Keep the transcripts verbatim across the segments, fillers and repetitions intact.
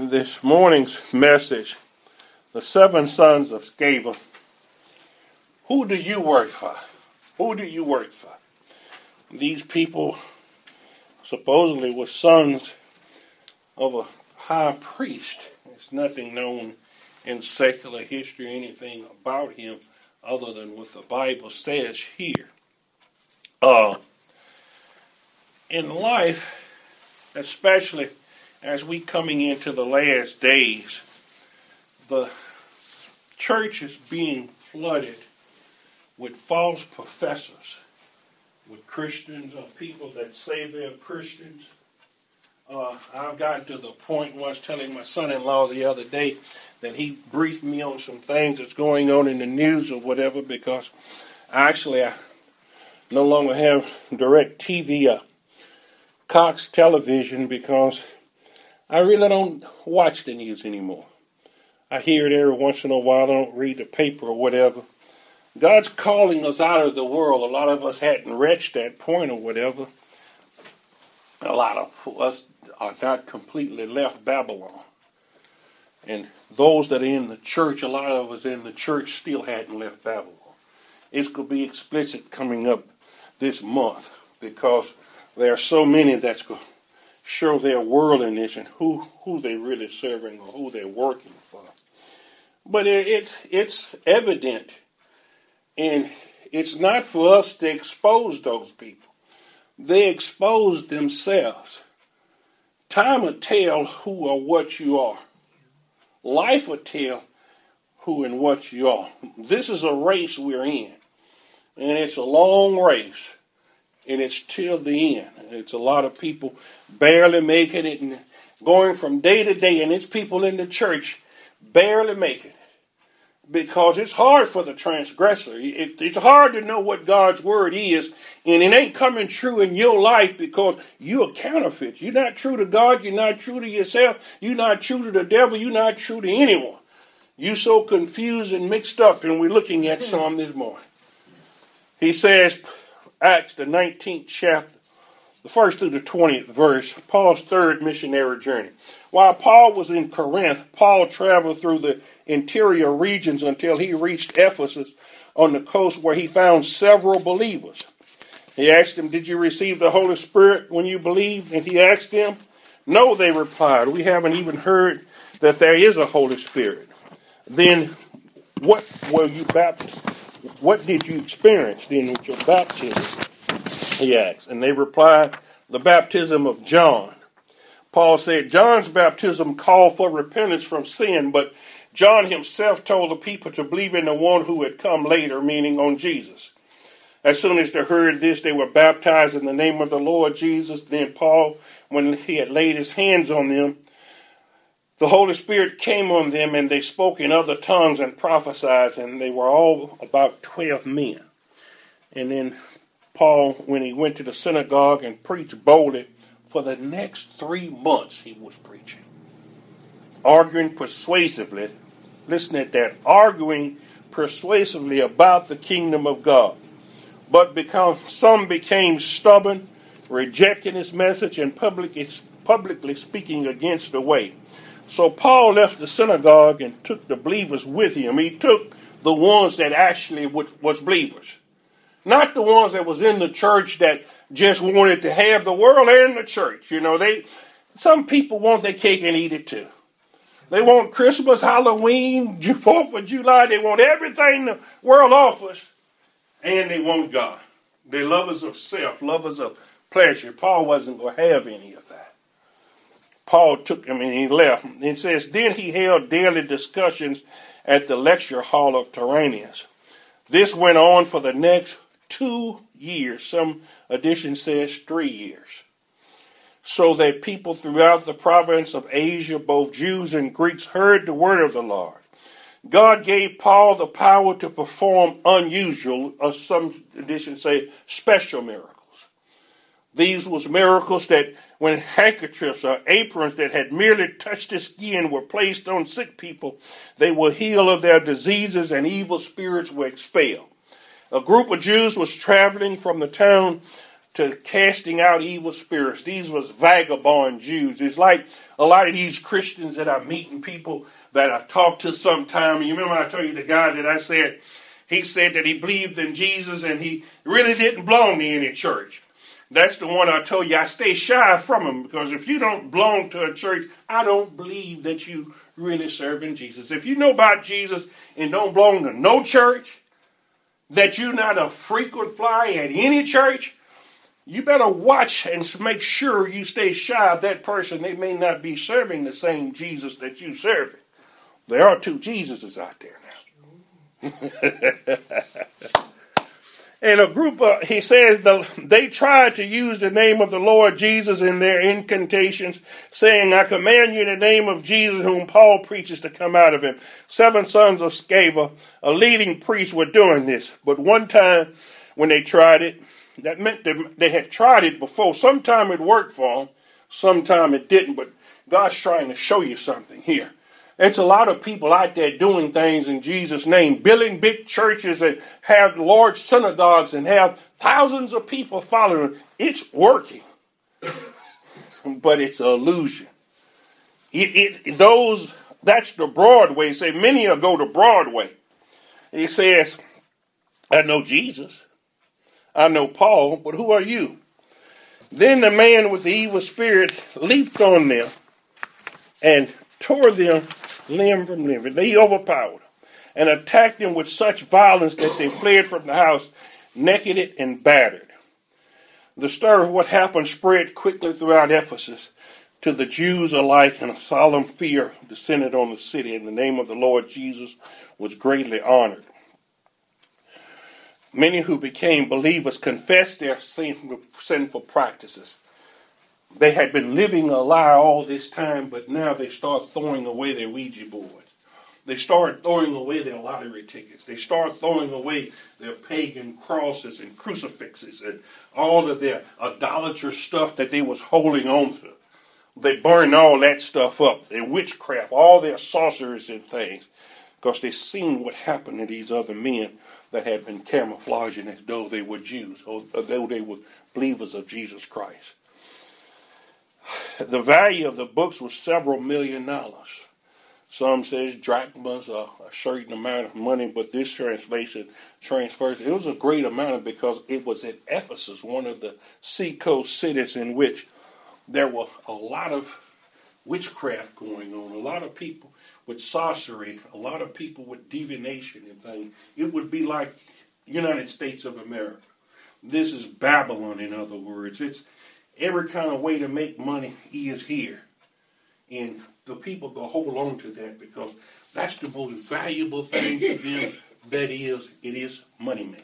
this morning's message, the seven sons of Sceva. Who do you work for? Who do you work for? These people supposedly were sons of a high priest. There's nothing known in secular history, anything about him other than what the Bible says here. Uh, in life, especially as we coming into the last days, the church is being flooded with false professors, with Christians or people that say they're Christians. Uh, I've gotten to the point where I was telling my son-in-law the other day that he briefed me on some things that's going on in the news or whatever, because actually I no longer have direct T V or Cox television because I really don't watch the news anymore. I hear it every once in a while. I don't read the paper or whatever. God's calling us out of the world. A lot of us hadn't reached that point or whatever. A lot of us are not completely left Babylon. And those that are in the church, a lot of us in the church still hadn't left Babylon. It's going to be explicit coming up this month because there are so many that's going to show their worldliness and who, who they're really serving or who they're working for. But it, it's, it's evident, and it's not for us to expose those people. They expose themselves. Time will tell who or what you are. Life will tell who and what you are. This is a race we're in, and it's a long race. And it's till the end. It's a lot of people barely making it and going from day to day. And it's people in the church barely making it. Because it's hard for the transgressor. It, it's hard to know what God's word is. And it ain't coming true in your life because you're a counterfeit. You're not true to God. You're not true to yourself. You're not true to the devil. You're not true to anyone. You're so confused and mixed up. And we're looking at some this morning. He says, Acts, the nineteenth chapter, the first through the twentieth verse, Paul's third missionary journey. While Paul was in Corinth, Paul traveled through the interior regions until he reached Ephesus on the coast, where he found several believers. He asked them, "Did you receive the Holy Spirit when you believed?" And he asked them, "No," they replied. "We haven't even heard that there is a Holy Spirit." "Then what were you baptized? What did you experience then with your baptism?" he asked. And they replied, "The baptism of John." Paul said, "John's baptism called for repentance from sin, but John himself told the people to believe in the one who had come later," meaning on Jesus. As soon as they heard this, they were baptized in the name of the Lord Jesus. Then Paul, when he had laid his hands on them, the Holy Spirit came on them, and they spoke in other tongues and prophesied, and they were all about twelve men. And then Paul, when he went to the synagogue and preached boldly, for the next three months he was preaching, arguing persuasively, listen at that, arguing persuasively about the kingdom of God. But because some became stubborn, rejecting his message and publicly, publicly speaking against the way. So Paul left the synagogue and took the believers with him. He took the ones that actually was, was believers. Not the ones that was in the church that just wanted to have the world and the church. You know, they some people want their cake and eat it too. They want Christmas, Halloween, fourth of July. They want everything the world offers. And they want God. They're lovers of self, lovers of pleasure. Paul wasn't going to have any of that. Paul took him and he left. It says, then he held daily discussions at the lecture hall of Tyrannus. This went on for the next two years. Some edition says three years. So that people throughout the province of Asia, both Jews and Greeks, heard the word of the Lord. God gave Paul the power to perform unusual, or some editions say special miracles. These was miracles that when handkerchiefs or aprons that had merely touched the skin were placed on sick people, they were healed of their diseases and evil spirits were expelled. A group of Jews was traveling from the town to casting out evil spirits. These was vagabond Jews. It's like a lot of these Christians that I meet and people that I talk to sometime. You remember I told you the guy that I said, he said that he believed in Jesus and he really didn't belong to any church. That's the one I told you I stay shy from him, because if you don't belong to a church, I don't believe that you really serving Jesus. If you know about Jesus and don't belong to no church, that you're not a frequent flyer at any church, you better watch and make sure you stay shy of that person. They may not be serving the same Jesus that you serving. There are two Jesuses out there now. And a group of, he says, the, they tried to use the name of the Lord Jesus in their incantations, saying, I command you in the name of Jesus, whom Paul preaches, to come out of him. Seven sons of Sceva, a leading priest, were doing this. But one time when they tried it, that meant that they had tried it before. Sometime it worked for them, sometime it didn't. But God's trying to show you something here. It's a lot of people out there doing things in Jesus' name, building big churches and have large synagogues and have thousands of people following. It's working, but it's an illusion. It, it those that's the Broadway. Say many will go to Broadway. He says, I know Jesus, I know Paul, but who are you? Then the man with the evil spirit leaped on them and tore them limb from limb. They overpowered them and attacked them with such violence that they fled from the house, naked and battered. The story of what happened spread quickly throughout Ephesus to the Jews alike, and a solemn fear descended on the city, and the name of the Lord Jesus was greatly honored. Many who became believers confessed their sinful, sinful practices. They had been living a lie all this time, but now they start throwing away their Ouija boards. They start throwing away their lottery tickets. They start throwing away their pagan crosses and crucifixes and all of their idolatrous stuff that they was holding on to. They burned all that stuff up, their witchcraft, all their sorceries and things, because they seen what happened to these other men that had been camouflaging as though they were Jews, or though they were believers of Jesus Christ. The value of the books was several million dollars. Some says drachmas are a certain amount of money, but this translation transfers. It was a great amount because it was at Ephesus, one of the seacoast cities in which there was a lot of witchcraft going on, a lot of people with sorcery, a lot of people with divination and things. It would be like United States of America. This is Babylon, in other words. It's every kind of way to make money is here. And the people go hold on to that because that's the most valuable thing to them. That is, it is money making.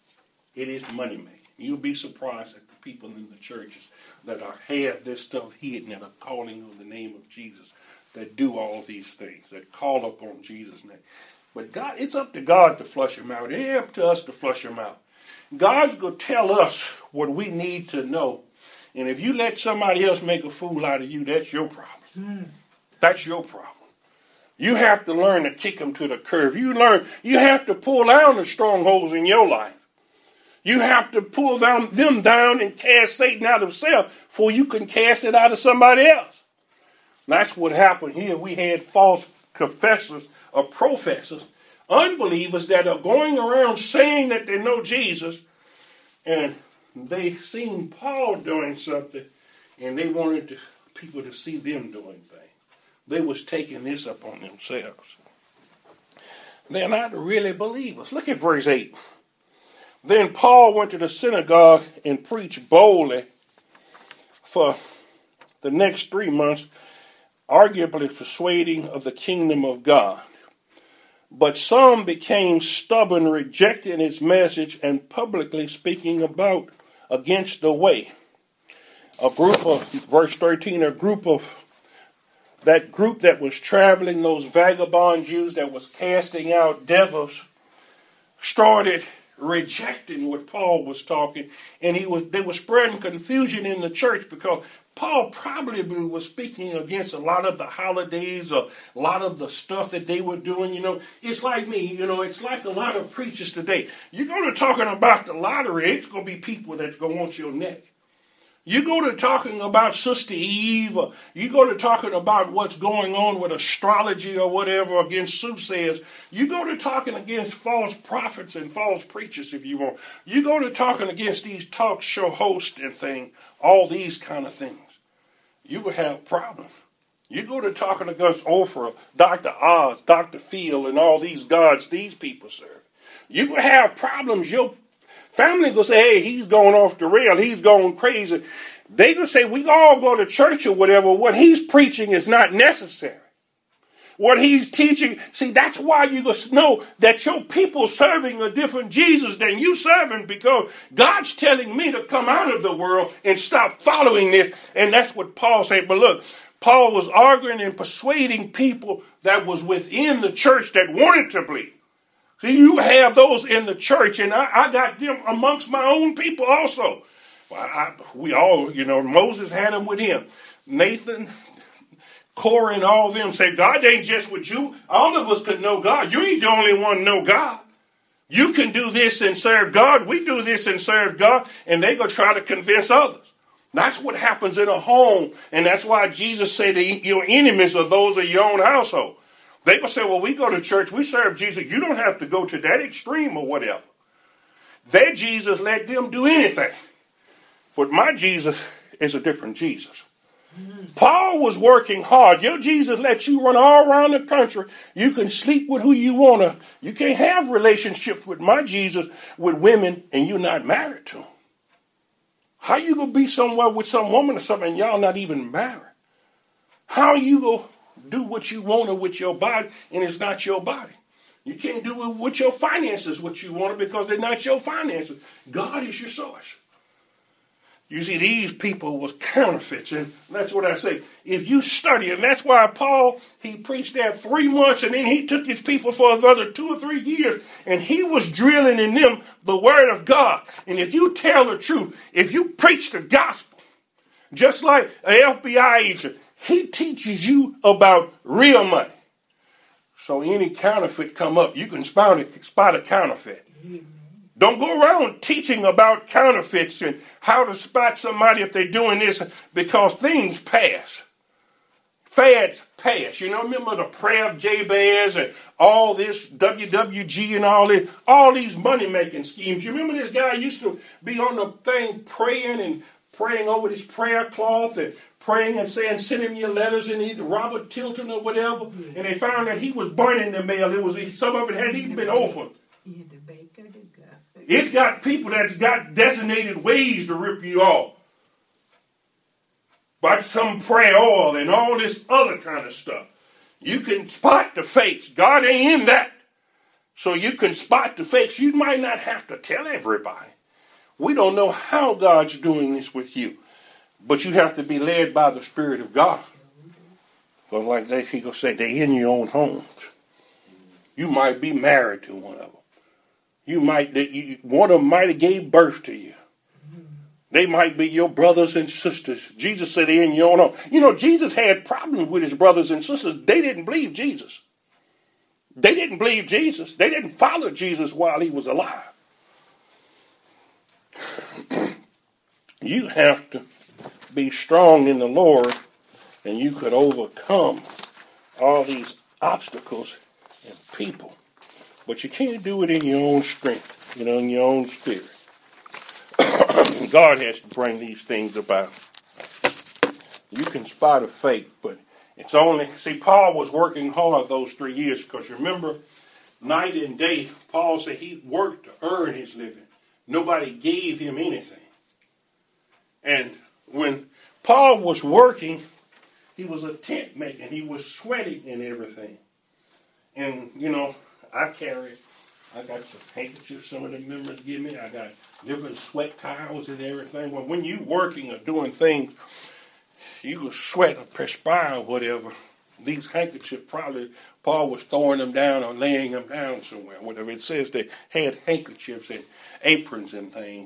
It is money making. You'll be surprised at the people in the churches that are have this stuff hidden and are calling on the name of Jesus, that do all these things, that call upon Jesus' name. But God, it's up to God to flush them out. It ain't up to us to flush them out. God's going to tell us what we need to know. And if you let somebody else make a fool out of you, that's your problem. Mm. That's your problem. You have to learn to kick them to the curb. You learn. You have to pull down the strongholds in your life. You have to pull down, them down and cast Satan out of self before you can cast it out of somebody else. And that's what happened here. We had false confessors or professors, unbelievers that are going around saying that they know Jesus, and they seen Paul doing something, and they wanted to, people to see them doing things. They was taking this upon themselves. They're not really believers. Look at verse eight. Then Paul went to the synagogue and preached boldly for the next three months, arguably persuading of the kingdom of God. But some became stubborn, rejecting his message and publicly speaking about against the way. A group of, verse thirteen, a group of, that group that was traveling, those vagabond Jews that was casting out devils, started rejecting what Paul was talking, and he was they were spreading confusion in the church because Paul probably was speaking against a lot of the holidays or a lot of the stuff that they were doing. You know, it's like me, you know, it's like a lot of preachers today. You go to talking about the lottery, it's going to be people that's going to want your neck. You go to talking about Sister Eve, or you go to talking about what's going on with astrology or whatever against soothsayers. You go to talking against false prophets and false preachers if you want. You go to talking against these talk show hosts and things, all these kind of things. You will have problems. You go to talking against Oprah, Doctor Oz, Doctor Phil, and all these gods these people serve. You will have problems. Your family will say, hey, he's going off the rail. He's going crazy. They will say, we all go to church or whatever. What he's preaching is not necessary. What he's teaching, see, that's why you must know that your people serving a different Jesus than you serving, because God's telling me to come out of the world and stop following this. And that's what Paul said. But look, Paul was arguing and persuading people that was within the church that wanted to believe. See, you have those in the church, and I, I got them amongst my own people also. Well, I, we all, you know, Moses had them with him. Nathan, Korah, and all of them say, God ain't just with you. All of us could know God. You ain't the only one to know God. You can do this and serve God. We do this and serve God. And they go try to convince others. That's what happens in a home. And that's why Jesus said that your enemies are those of your own household. They will say, well, we go to church, we serve Jesus. You don't have to go to that extreme or whatever. Their Jesus let them do anything. But my Jesus is a different Jesus. Mm-hmm. Paul was working hard. Your Jesus let you run all around the country. You can sleep with who you want to. You can't have relationships with my Jesus with women and you're not married to them. How you going to be somewhere with some woman or something and y'all not even married? How you going to do what you want to with your body and it's not your body? You can't do it with your finances what you want because they're not your finances. God is your source. You see, these people was counterfeits, and that's what I say. If you study, and that's why Paul, he preached there three months, and then he took his people for another two or three years, and he was drilling in them the word of God. And if you tell the truth, if you preach the gospel, just like an F B I agent, he teaches you about real money. So any counterfeit come up, you can spot a, spot a counterfeit. Don't go around teaching about counterfeits and how to spot somebody if they're doing this, because things pass. Fads pass. You know, remember the prayer of Jabez and all this W W G and all this, all these money-making schemes. You remember this guy used to be on the thing praying and praying over this prayer cloth and praying and saying, send him your letters, and either Robert Tilton or whatever, and they found that he was burning the mail. It was some of it hadn't even been opened. It's got people that's got designated ways to rip you off. Like some prayer oil and all this other kind of stuff. You can spot the fakes. God ain't in that. So you can spot the fakes. You might not have to tell everybody. We don't know how God's doing this with you. But you have to be led by the Spirit of God. Because like they people say, they're in your own homes. You might be married to one of them. You might, you, one of them might have gave birth to you. They might be your brothers and sisters. Jesus said they're in your own home. You know, Jesus had problems with his brothers and sisters. They didn't believe Jesus. They didn't believe Jesus. They didn't follow Jesus while he was alive. You have to be strong in the Lord, and you could overcome all these obstacles and people. But you can't do it in your own strength, you know, in your own spirit. God has to bring these things about. You can spot a fake, but it's only... See, Paul was working hard those three years because remember, night and day, Paul said he worked to earn his living. Nobody gave him anything. And when Paul was working, he was a tent maker. He was sweating and everything. And, you know... I carry, I got some handkerchiefs some of the members give me. I got different sweat towels and everything. Well, when you working or doing things, you can sweat or perspire or whatever. These handkerchiefs probably, Paul was throwing them down or laying them down somewhere. Whatever it says, they had handkerchiefs and aprons and things.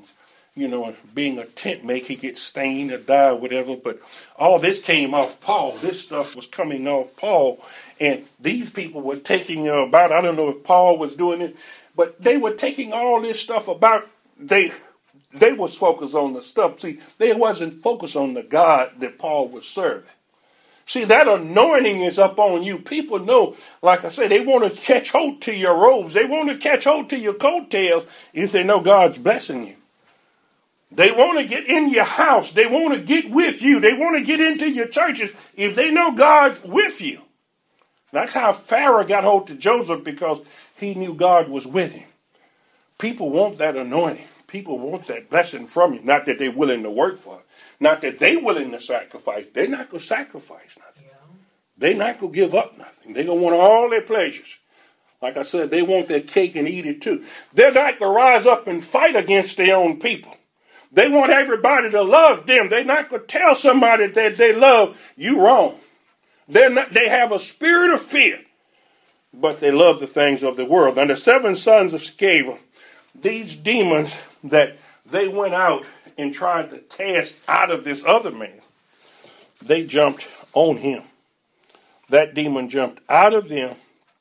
you know, being a tent maker, he gets stained or die or whatever. But all this came off Paul. This stuff was coming off Paul. And these people were taking uh, about, I don't know if Paul was doing it, but they were taking all this stuff about, they they was focused on the stuff. See, they wasn't focused on the God that Paul was serving. See, that anointing is up on you. People know, like I said, they want to catch hold to your robes. They want to catch hold to your coattails if they know God's blessing you. They want to get in your house. They want to get with you. They want to get into your churches if they know God's with you. That's how Pharaoh got hold to Joseph, because he knew God was with him. People want that anointing. People want that blessing from you. Not that they're willing to work for it. Not that they're willing to sacrifice. They're not going to sacrifice nothing. Yeah. They're not going to give up nothing. They're going to want all their pleasures. Like I said, they want their cake and eat it too. They're not going to rise up and fight against their own people. They want everybody to love them. They're not going to tell somebody that they love you wrong. They're not, they have a spirit of fear, but they love the things of the world. And the seven sons of Sceva, these demons that they went out and tried to cast out of this other man, they jumped on him. That demon jumped out of them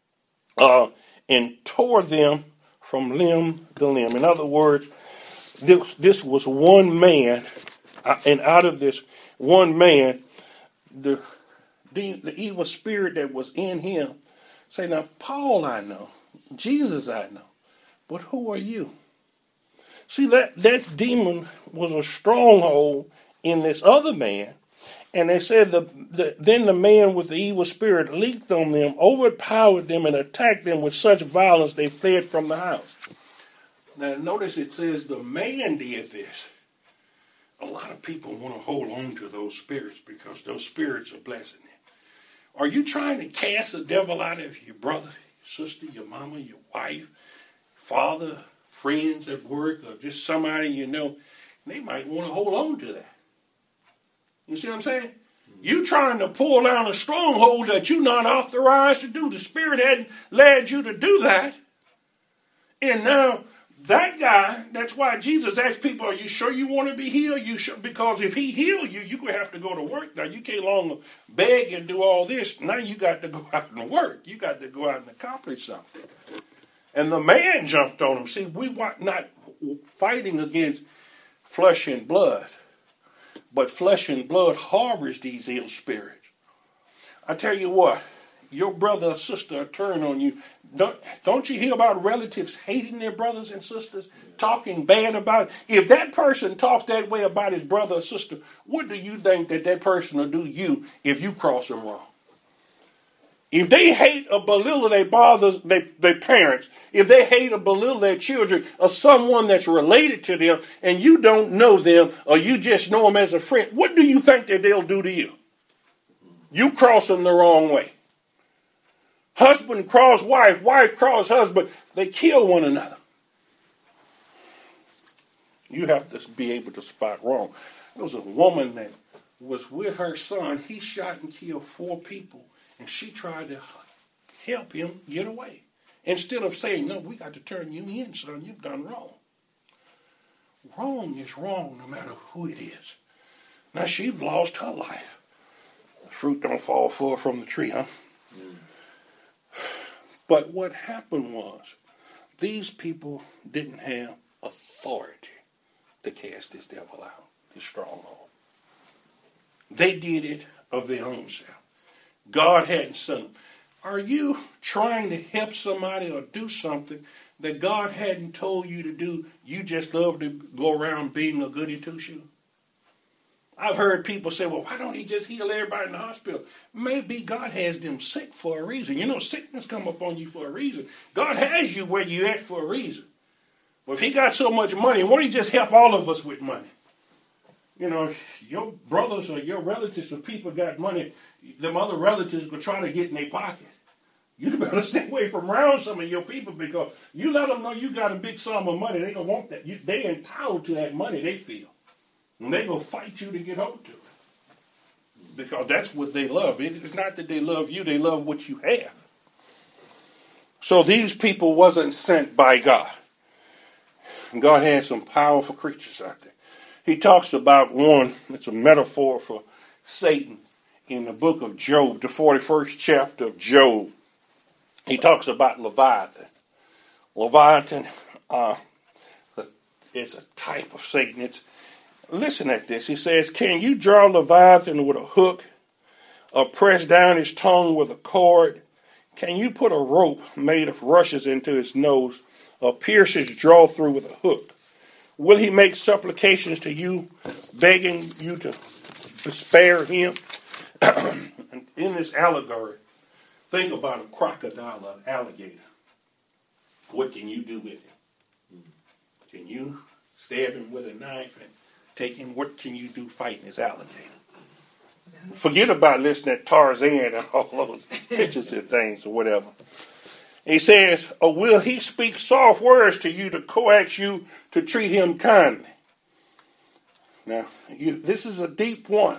uh, and tore them from limb to limb. In other words, this, this was one man, uh, and out of this one man, the, the, the evil spirit that was in him say, now, Paul I know, Jesus I know, but who are you? See, that, that demon was a stronghold in this other man. And they said the, the then the man with the evil spirit leaped on them, overpowered them, and attacked them with such violence they fled from the house. Now, notice it says the man did this. A lot of people want to hold on to those spirits because those spirits are blessing them. Are you trying to cast the devil out of your brother, your sister, your mama, your wife, father, friends at work, or just somebody you know? They might want to hold on to that. You see what I'm saying? You trying to pull down a stronghold that you're not authorized to do. The Spirit hadn't led you to do that. And now that guy, that's why Jesus asked people, are you sure you want to be healed? You sure? Because if he heal you, you're going to have to go to work. Now, you can't longer beg and do all this. Now you got to go out and work. You got to go out and accomplish something. And the man jumped on him. See, we were not fighting against flesh and blood. But flesh and blood harbors these ill spirits. I tell you what, your brother or sister turn on you. Don't, don't you hear about relatives hating their brothers and sisters, talking bad about it? If that person talks that way about his brother or sister, what do you think that that person will do you if you cross them wrong? If they hate or belittle their fathers, their, their parents, if they hate or belittle their children or someone that's related to them and you don't know them or you just know them as a friend, what do you think that they'll do to you? You cross them the wrong way. Husband cross wife, wife cross husband, they kill one another. You have to be able to spot wrong. There was a woman that was with her son. He shot and killed four people. And she tried to help him get away. Instead of saying, no, we got to turn you in, son. You've done wrong. Wrong is wrong no matter who it is. Now, she lost her life. The fruit don't fall far from the tree, huh? Mm. But what happened was, these people didn't have authority to cast this devil out, this stronghold. They did it of their own self. God hadn't sent them. Are you trying to help somebody or do something that God hadn't told you to do? You just love to go around being a goody two-shoe? I've heard people say, well, why don't he just heal everybody in the hospital? Maybe God has them sick for a reason. You know, sickness come upon you for a reason. God has you where you at for a reason. Well, if he got so much money, why don't he just help all of us with money? You know, your brothers or your relatives or people got money, them other relatives will try to get in their pocket. You better stay away from around some of your people because you let them know you got a big sum of money. They gonna want that. You, they entitled to that money, they feel. And they gonna fight you to get hold to it. Because that's what they love. It's not that they love you, they love what you have. So these people wasn't sent by God. And God had some powerful creatures out there. He talks about one, it's a metaphor for Satan in the book of Job, the forty-first chapter of Job. He talks about Leviathan. Leviathan uh, is a type of Satan. It's Listen at this. He says, can you draw Leviathan with a hook, or press down his tongue with a cord? Can you put a rope made of rushes into his nose, or pierce his jaw through with a hook? Will he make supplications to you, begging you to, to spare him? In this allegory, think about a crocodile or an alligator. What can you do with him? Can you stab him with a knife and take him? What can you do fighting this alligator? Forget about listening to Tarzan and all those pictures and things or whatever. He says, or will he speak soft words to you to coax you to treat him kindly? Now, you, this is a deep one.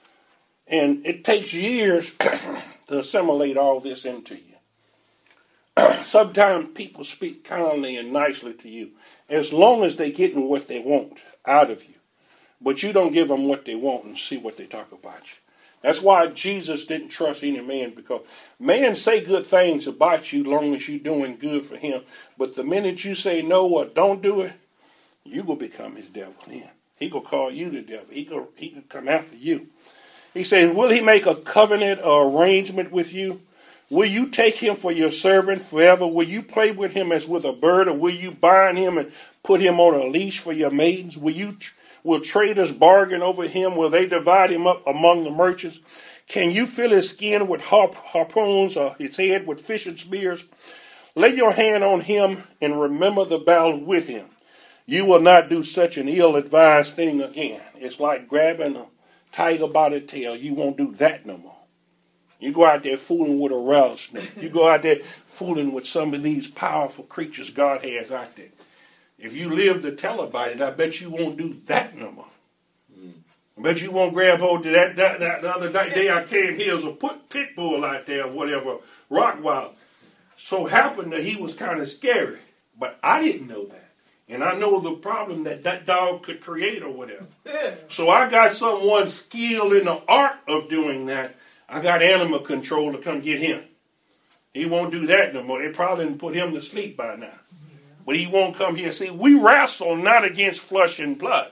And it takes years to assimilate all this into you. Sometimes people speak kindly and nicely to you as long as they're getting what they want out of you. But you don't give them what they want and see what they talk about you. That's why Jesus didn't trust any man, because man say good things about you long as you're doing good for him. But the minute you say no or don't do it, you will become his devil then. He will call you the devil. He will he can come after you. He says, will he make a covenant or arrangement with you? Will you take him for your servant forever? Will you play with him as with a bird, or will you bind him and put him on a leash for your maidens? Will you will traders bargain over him? Will they divide him up among the merchants? Can you fill his skin with harp, harpoons, or his head with fishing spears? Lay your hand on him and remember the battle with him. You will not do such an ill-advised thing again. It's like grabbing a tiger by the tail. You won't do that no more. You go out there fooling with a rattlesnake. You go out there fooling with some of these powerful creatures God has out there. If you live to tell about it, I bet you won't do that no more. Mm. I bet you won't grab hold of that, that, that the other day I came here was a put pit bull out there or whatever, Rottweiler. So happened that he was kind of scary, but I didn't know that. And I know the problem that that dog could create or whatever. Yeah. So I got someone skilled in the art of doing that. I got animal control to come get him. He won't do that no more. They probably didn't put him to sleep by now. But he won't come here. See, we wrestle not against flesh and blood.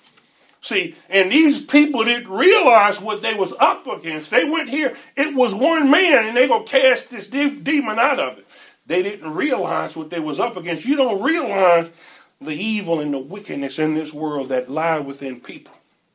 See, and these people didn't realize what they was up against. They went here. It was one man, and they going to cast this de- demon out of it. They didn't realize what they was up against. You don't realize the evil and the wickedness in this world that lie within people.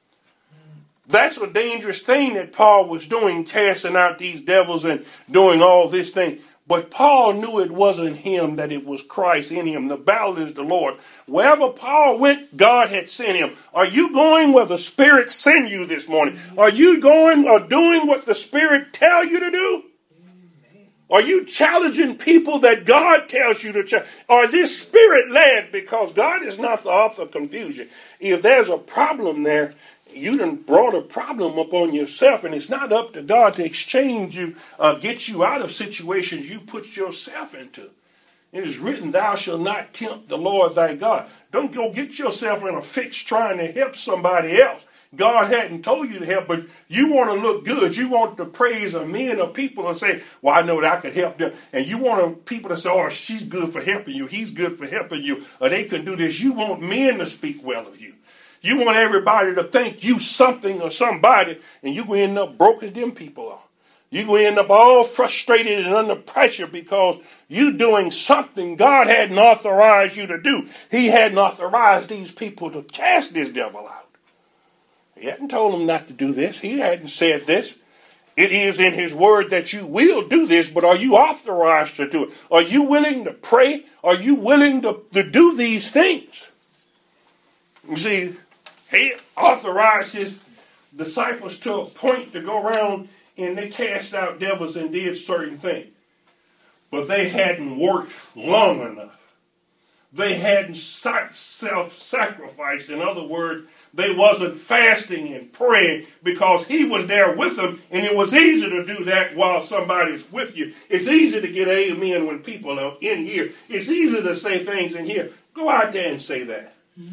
That's a dangerous thing that Paul was doing, casting out these devils and doing all this thing. But Paul knew it wasn't him, that it was Christ in him. The battle is the Lord. Wherever Paul went, God had sent him. Are you going where the Spirit sent you this morning? Are you going or doing what the Spirit tell you to do? Are you challenging people that God tells you to challenge? Are this Spirit-led? Because God is not the author of confusion. If there's a problem there, you done brought a problem upon yourself, and it's not up to God to exchange you, uh, get you out of situations you put yourself into. It is written, thou shalt not tempt the Lord thy God. Don't go get yourself in a fix trying to help somebody else. God hadn't told you to help, but you want to look good. You want the praise of men or people and say, well, I know that I could help them. And you want people to say, oh, she's good for helping you. He's good for helping you. Or they can do this. You want men to speak well of you. You want everybody to think you something or somebody, and you going to end up broken them people off. You're going to end up all frustrated and under pressure because you're doing something God hadn't authorized you to do. He hadn't authorized these people to cast this devil out. He hadn't told them not to do this. He hadn't said this. It is in his word that you will do this, but are you authorized to do it? Are you willing to pray? Are you willing to, to do these things? You see, he authorized his disciples to a point to go around and they cast out devils and did certain things. But they hadn't worked long enough. They hadn't self-sacrificed. In other words, they wasn't fasting and praying because he was there with them, and it was easy to do that while somebody's with you. It's easy to get amen when people are in here. It's easy to say things in here. Go out there and say that. Mm-hmm.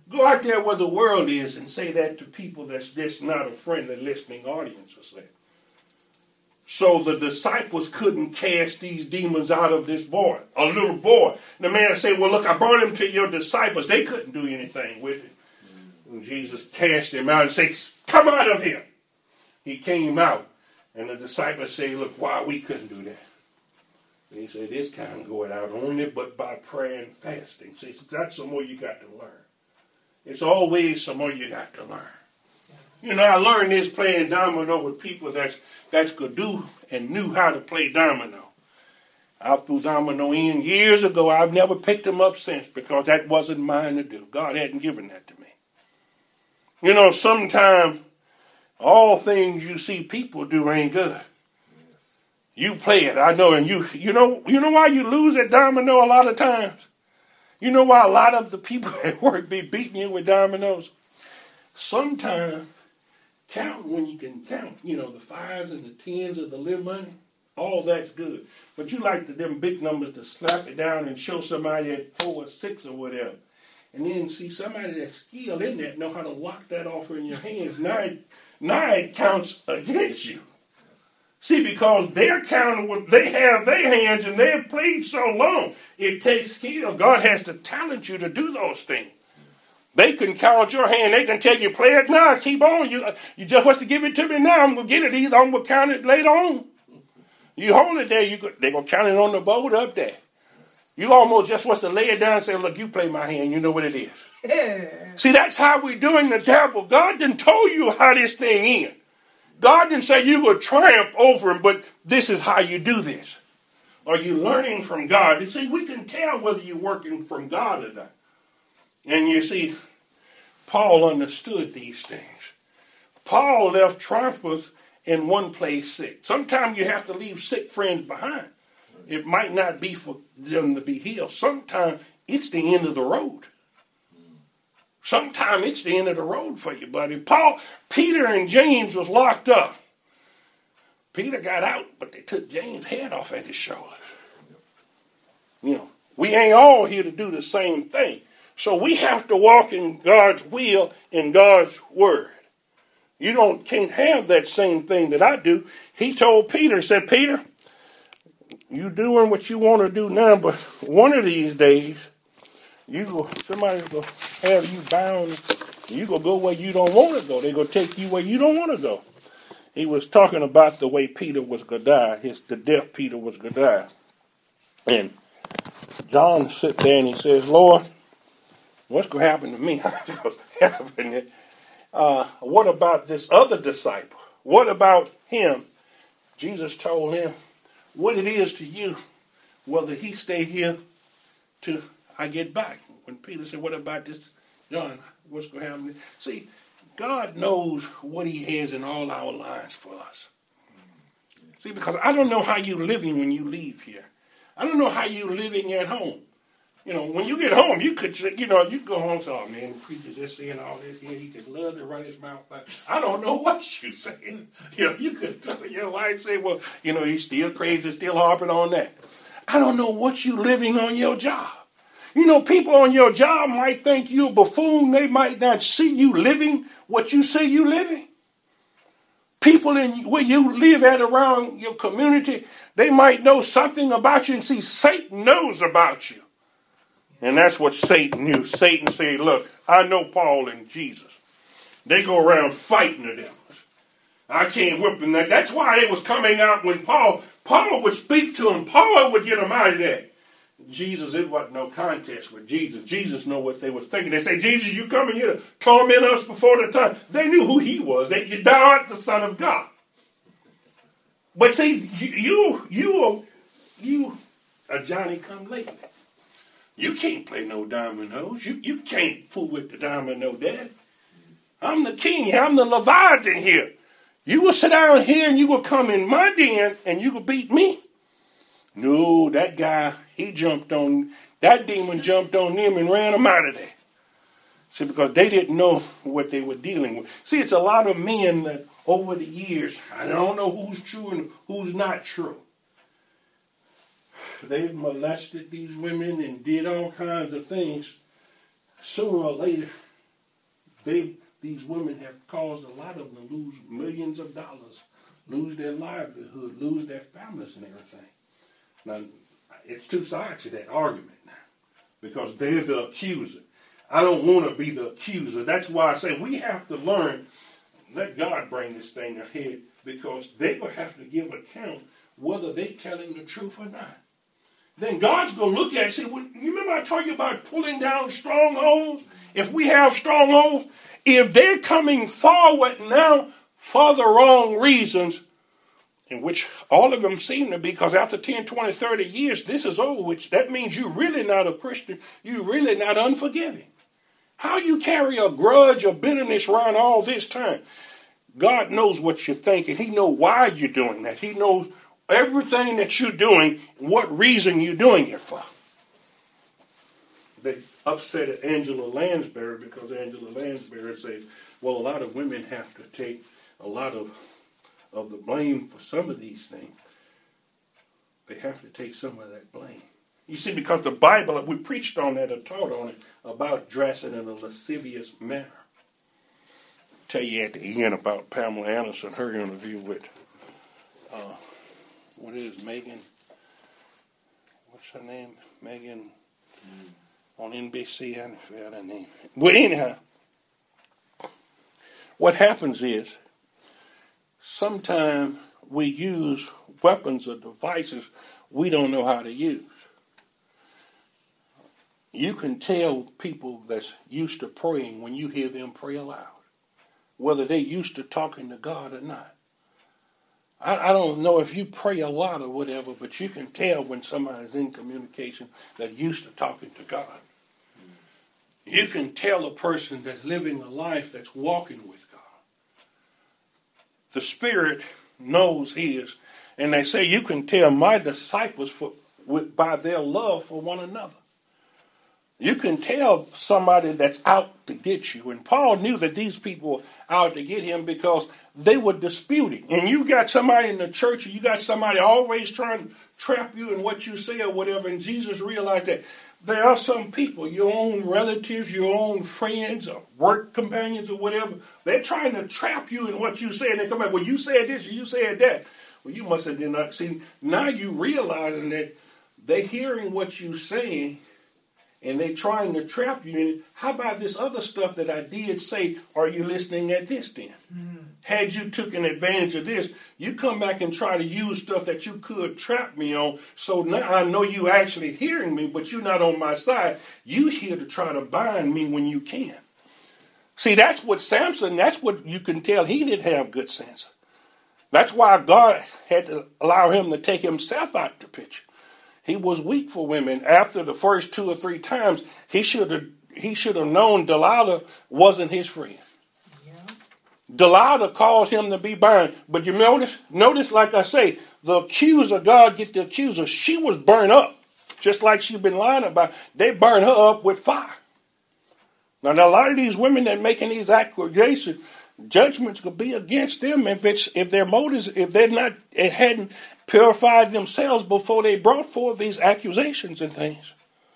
Go out there where the world is and say that to people that's just not a friendly listening audience. Or say. So the disciples couldn't cast these demons out of this boy, a little boy. The man said, well, look, I brought him to your disciples. They couldn't do anything with it. And Jesus cast him out and said, come out of here. He came out. And the disciples say, look, why we couldn't do that? And he said, this kind going out only but by prayer and fasting. See, that's some more you got to learn. It's always some more you got to learn. You know, I learned this playing domino with people that's, that's could do and knew how to play domino. I threw domino in years ago. I've never picked them up since because that wasn't mine to do. God hadn't given that to me. You know, sometimes all things you see people do ain't good. You play it, I know, and you you know you know why you lose at domino a lot of times? You know why a lot of the people at work be beating you with dominoes? Sometimes count when you can count, you know, the fives and the tens of the live money, all that's good. But you like the, them big numbers to slap it down and show somebody at four or six or whatever. And then see somebody that's skilled in that know how to lock that off in your hands. Now it, now it counts against you. See, because they're counting what they have their hands and they've played so long, it takes skill. God has to talent you to do those things. They can count your hand. They can tell you, play it now, keep on. You, you just want to give it to me now. I'm going to get it either. I'm going to count it later on. You hold it there, you go, they're going to count it on the board up there. You almost just want to lay it down and say, look, you play my hand. You know what it is. Yeah. See, that's how we're doing the devil. God didn't tell you how this thing is. God didn't say you will triumph over him, but this is how you do this. Are you learning from God? You see, we can tell whether you're working from God or not. And you see, Paul understood these things. Paul left Trophimus in one place sick. Sometimes you have to leave sick friends behind. It might not be for them to be healed. Sometimes it's the end of the road. Sometimes it's the end of the road for you, buddy. Paul, Peter and James was locked up. Peter got out, but they took James' head off at his shoulders. You know, we ain't all here to do the same thing. So we have to walk in God's will and God's word. You don't can't have that same thing that I do. He told Peter, said, Peter, you doing what you want to do now, but one of these days, you go, somebody's going to have you bound. You going to go where you don't want to go. They're going to take you where you don't want to go. He was talking about the way Peter was going to die. His, the death Peter was going to die. And John sits there and he says, Lord, what's going to happen to me? What's happening? Uh, what about this other disciple? What about him? Jesus told him what it is to you, whether he stay here to I get back. When Peter said, what about this, John? What's going to happen? See, God knows what he has in all our lives for us. See, because I don't know how you're living when you leave here. I don't know how you're living at home. You know, when you get home, you could, you know, you go home and say, oh, man, the preacher's just saying all this here. He could love to run his mouth back. I don't know what you're saying. You know, you could tell your wife, say, well, you know, he's still crazy, still harping on that. I don't know what you're living on your job. You know, people on your job might think you're a buffoon. They might not see you living what you say you living. People in where you live at around your community, they might know something about you and see Satan knows about you. And that's what Satan knew. Satan said, look, I know Paul and Jesus. They go around fighting the devils. I can't whip them. That's why it was coming out when Paul, Paul would speak to him. Paul would get them out of there. Jesus, it wasn't no contest with Jesus. Jesus knew what they was thinking. They say, Jesus, you coming here to torment us before the time. They knew who he was. They, thou art the Son of God. But see, you, you, are, you are Johnny come lately. You can't play no dominoes. You, you can't fool with the domino, Daddy. I'm the king. I'm the Leviathan here. You will sit down here and you will come in my den and you will beat me. No, that guy, he jumped on, that demon jumped on them and ran them out of there. See, because they didn't know what they were dealing with. See, it's a lot of men that over the years, I don't know who's true and who's not true. They've molested these women and did all kinds of things. Sooner or later, they these women have caused a lot of them to lose millions of dollars, lose their livelihood, lose their families and everything. Now, it's two sides to that argument now, because they're the accuser. I don't want to be the accuser. That's why I say we have to learn, let God bring this thing ahead, because they will have to give account whether they're telling the truth or not. Then God's going to look at it and say, well, you remember I told you about pulling down strongholds? If we have strongholds, if they're coming forward now for the wrong reasons, in which all of them seem to be, because after ten, twenty, thirty years, this is over, which that means you're really not a Christian. You're really not unforgiving. How you carry a grudge or bitterness around all this time? God knows what you're thinking. He knows why you're doing that. He knows everything that you're doing, what reason you're doing it for. They upset Angela Lansbury because Angela Lansbury said, well, a lot of women have to take a lot of, of the blame for some of these things. They have to take some of that blame. You see, because the Bible, we preached on that or taught on it, about dressing in a lascivious manner. I'll tell you at the end about Pamela Anderson, her interview with, uh, what is Megan? What's her name? Megan mm. on N B C. I forgot her name. But anyhow, what happens is, sometimes we use weapons or devices we don't know how to use. You can tell people that's used to praying when you hear them pray aloud, whether they're used to talking to God or not. I, I don't know if you pray a lot or whatever, but you can tell when somebody's in communication that's used to talking to God. You can tell a person that's living a life that's walking with God. The Spirit knows His, and they say you can tell my disciples for, with, by their love for one another. You can tell somebody that's out to get you. And Paul knew that these people were out to get him because they were disputing. And you got somebody in the church, or you got somebody always trying to trap you in what you say or whatever. And Jesus realized that there are some people, your own relatives, your own friends, or work companions or whatever, they're trying to trap you in what you say. And they come back, well, you said this or you said that. Well, you must have did not see. Now you realizing that they're hearing what you're saying, and they trying to trap you in it. How about this other stuff that I did say? Are you listening at this then? Mm-hmm. Had you taken advantage of this, you come back and try to use stuff that you could trap me on. So now I know you actually hearing me, but you're not on my side. You here to try to bind me when you can. See, that's what Samson, that's what you can tell he didn't have good sense. That's why God had to allow him to take himself out the picture. He was weak for women. After the first two or three times, he should have he should have known Delilah wasn't his friend. Yeah. Delilah caused him to be burned. But you notice, notice, like I say, the accuser, God get the accuser, she was burned up. Just like she's been lying about. They burned her up with fire. Now, a lot of these women that making these accusations, judgments could be against them if it's if their motives, if they're not, it hadn't purified themselves before they brought forth these accusations and things.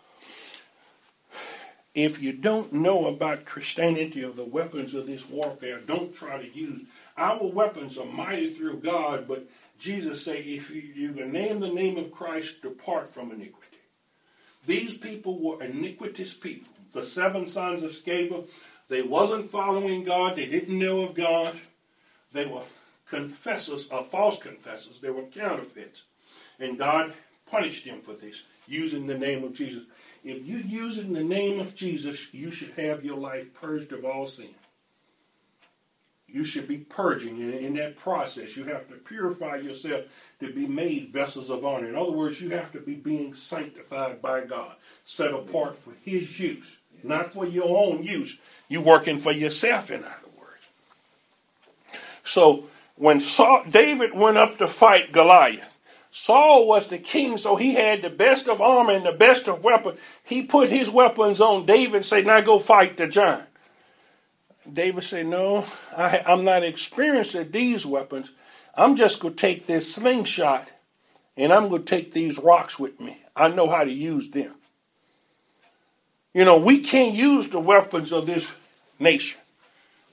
If you don't know about Christianity or the weapons of this warfare, don't try to use. Our weapons are mighty through God, but Jesus said, if you, you can name the name of Christ, depart from iniquity. These people were iniquitous people. The seven sons of Sceva, they wasn't following God. They didn't know of God. They were confessors, or false confessors. They were counterfeits. And God punished them for this, using the name of Jesus. If you're using the name of Jesus, you should have your life purged of all sin. You should be purging. And in that process, you have to purify yourself to be made vessels of honor. In other words, you have to be being sanctified by God, set apart for His use, not for your own use. You're working for yourself, in other words. So, when Saul, David went up to fight Goliath, Saul was the king, so he had the best of armor and the best of weapons. He put his weapons on David and said, now go fight the giant. David said, no, I, I'm not experienced at these weapons. I'm just going to take this slingshot and I'm going to take these rocks with me. I know how to use them. You know, we can't use the weapons of this nation.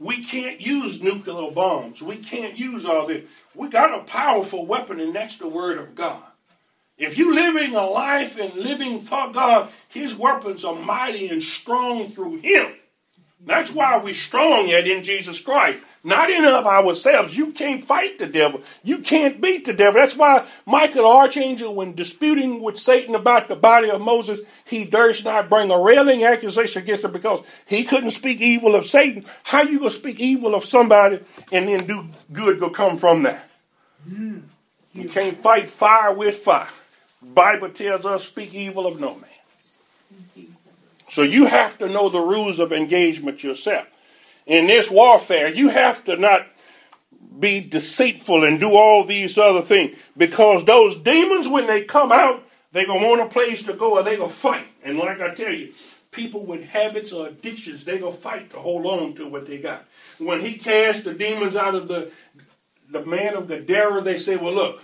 We can't use nuclear bombs. We can't use all this. We got a powerful weapon, and that's the Word of God. If you're living a life and living for God, his weapons are mighty and strong through him. That's why we're strong yet in Jesus Christ. Not in of ourselves. You can't fight the devil. You can't beat the devil. That's why Michael the archangel, when disputing with Satan about the body of Moses, he durst not bring a railing accusation against him because he couldn't speak evil of Satan. How you going to speak evil of somebody and then do good go come from that? Mm. You can't fight fire with fire. Bible tells us speak evil of no man. So you have to know the rules of engagement yourself. In this warfare, you have to not be deceitful and do all these other things. Because those demons, when they come out, they're going to want a place to go or they're going to fight. And like I tell you, people with habits or addictions, they're going to fight to hold on to what they got. When he cast the demons out of the, the man of Gadara, they say, well, look,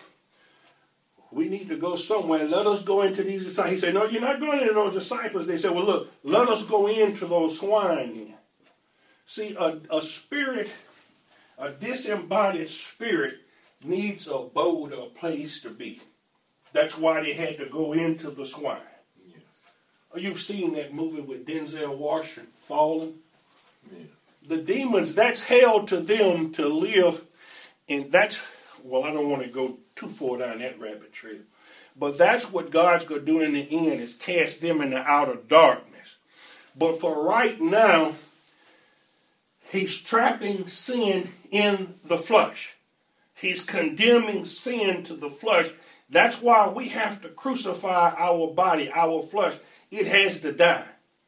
we need to go somewhere. Let us go into these disciples. He said, no, you're not going into those disciples. They said, well, look, let us go into those swine then. See, a, a spirit, a disembodied spirit needs a abode or a place to be. That's why they had to go into the swine. Yes. You've seen that movie with Denzel Washington, Fallen? Yes. The demons, that's hell to them to live. And that's, well, I don't want to go too far down that rabbit trail. But that's what God's going to do in the end, is cast them in the outer darkness. But for right now, he's trapping sin in the flesh. He's condemning sin to the flesh. That's why we have to crucify our body, our flesh. It has to die.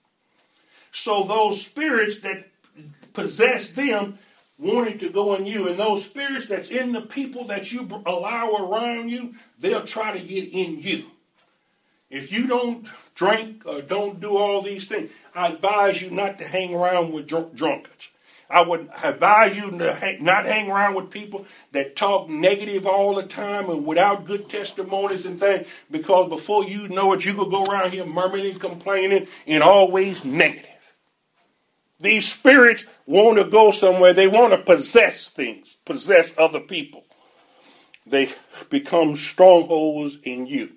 So those spirits that possess them wanting to go in you, and those spirits that's in the people that you allow around you, they'll try to get in you. If you don't drink or don't do all these things, I advise you not to hang around with dr- drunkards. I would advise you to hang, not hang around with people that talk negative all the time and without good testimonies and things, because before you know it, you could go around here murmuring, complaining, and always negative. These spirits want to go somewhere. They want to possess things, possess other people. They become strongholds in you.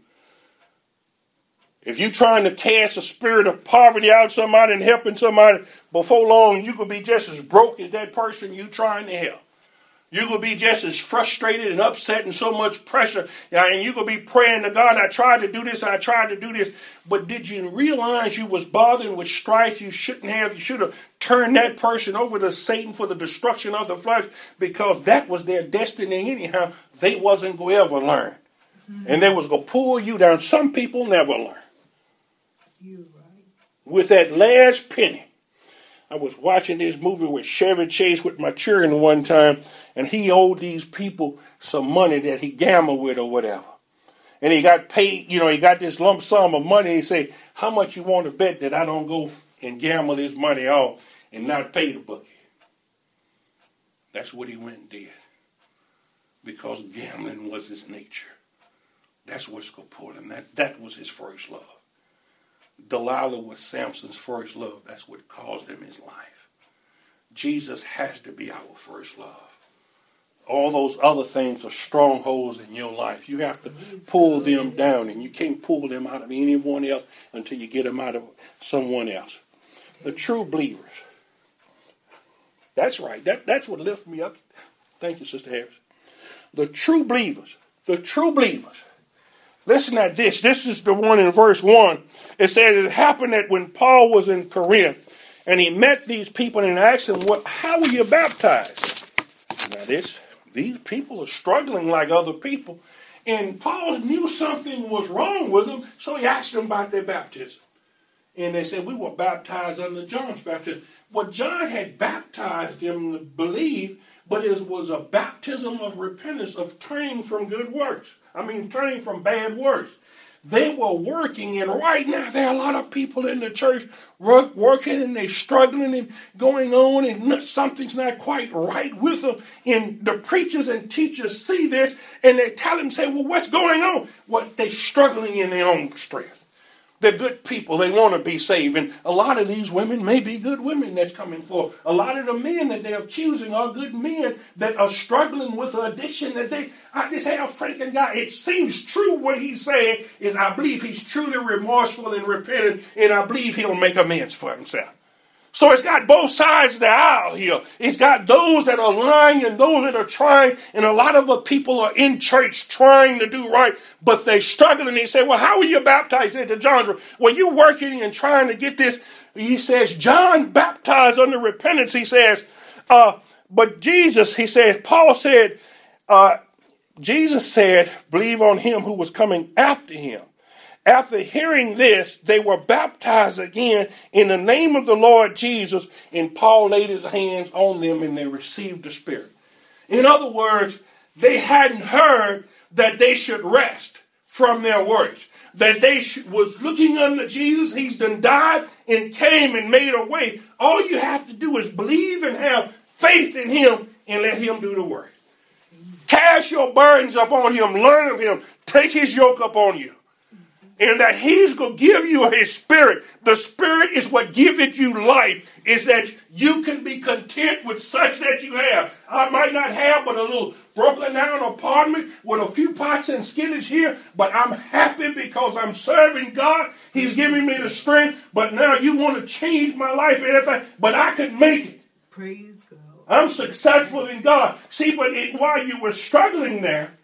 If you're trying to cast a spirit of poverty out somebody and helping somebody, before long you could be just as broke as that person you're trying to help. You could be just as frustrated and upset and so much pressure. And you could be praying to God, I tried to do this, I tried to do this. But did you realize you was bothering with strife you shouldn't have? You should have turned that person over to Satan for the destruction of the flesh, because that was their destiny anyhow. They wasn't going to ever learn. Mm-hmm. And they was going to pull you down. Some people never learn. You're right. With that last penny. I was watching this movie with Chevy Chase with my children one time, and he owed these people some money that he gambled with or whatever. And he got paid, you know, he got this lump sum of money. He said, how much you want to bet that I don't go and gamble this money off and not pay the bookie? That's what he went and did. Because gambling was his nature. That's what's going to pull him. That, that was his first love. Delilah was Samson's first love. That's what caused him his life. Jesus has to be our first love. All those other things are strongholds in your life. You have to pull them down, and you can't pull them out of anyone else until you get them out of someone else. The true believers. That's right. That, that's what lifts me up. Thank you, Sister Harris. The true believers. The true believers. Listen at this. This is the one in verse one. It says it happened that when Paul was in Corinth and he met these people and asked them, "What? How were you baptized?" Now this, these people are struggling like other people. And Paul knew something was wrong with them, so he asked them about their baptism. And they said, "We were baptized under John's baptism." Well, John had baptized them to believe, but it was a baptism of repentance, of turning from good works. I mean, turning from bad works. They were working, and right now there are a lot of people in the church work, working, and they're struggling and going on, and something's not quite right with them. And the preachers and teachers see this, and they tell them, say, well, what's going on? Well, they're struggling in their own strength. They're good people. They want to be saved. And a lot of these women may be good women that's coming forth. A lot of the men that they're accusing are good men that are struggling with addiction. That they, I just have freaking God. It seems true what he's saying is I believe he's truly remorseful and repentant. And I believe he'll make amends for himself. So it's got both sides of the aisle here. It's got those that are lying and those that are trying. And a lot of the people are in church trying to do right, but they're struggling. They say, well, how are you baptized? He said to John, well, you working and trying to get this. He says, John baptized under repentance. He says, uh, but Jesus, he says, Paul said, uh, Jesus said, believe on him who was coming after him. After hearing this, they were baptized again in the name of the Lord Jesus, and Paul laid his hands on them and they received the Spirit. In other words, they hadn't heard that they should rest from their works. That they sh- was looking unto Jesus. He's done died and came and made a way. All you have to do is believe and have faith in him and let him do the work. Cast your burdens upon him. Learn of him. Take his yoke upon you. And that he's going to give you his Spirit. The Spirit is what giveth you life. Is that you can be content with such that you have. I might not have but a little broken down apartment with a few pots and skillets here. But I'm happy because I'm serving God. He's giving me the strength. But now you want to change my life and everything. But I can make it. Praise God. I'm successful in God. See, but it, while you were struggling there,